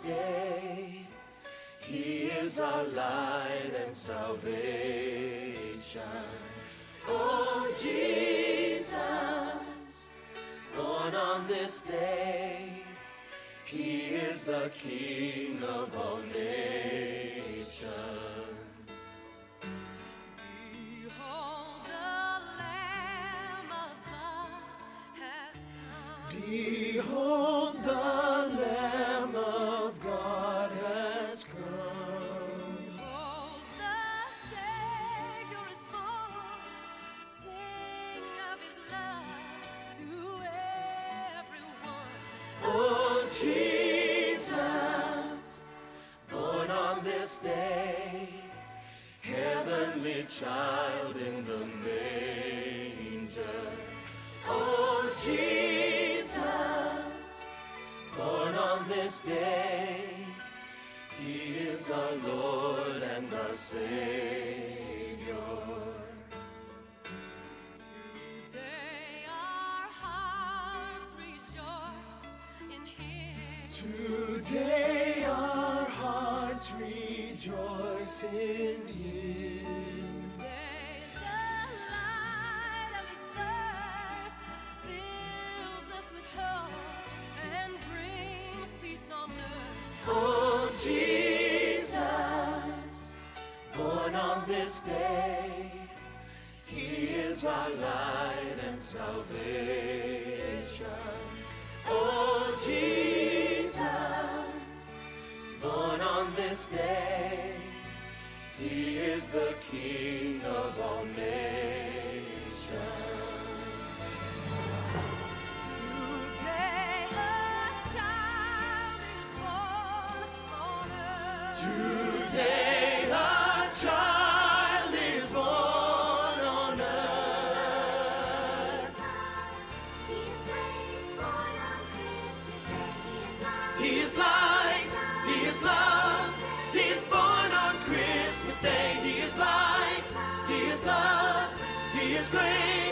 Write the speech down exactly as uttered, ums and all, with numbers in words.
day. He is our light and salvation. Oh, Jesus, born on this day. He is the King of all nations. Behold, the Lamb of God has come. Behold, the Lamb of God has come. Behold, the Savior is born. Sing of his love to everyone. Oh, Jesus, born on this day, heavenly child in the manger. Oh, Jesus, born on this day, he is our Lord and our Savior. Today our hearts rejoice in him. Today our hearts rejoice in him. Today the light of his birth fills us with hope and brings peace on earth. Oh, Jesus, born on this day, he is our light and salvation. Oh, Jesus, born on this day, he is the King of all nations. Today a child is born on earth. Today a child is born on earth. He is grace, born on Christmas Day. He is light, he is love, he is born on Christmas Day. He is light, he is love, he is grace.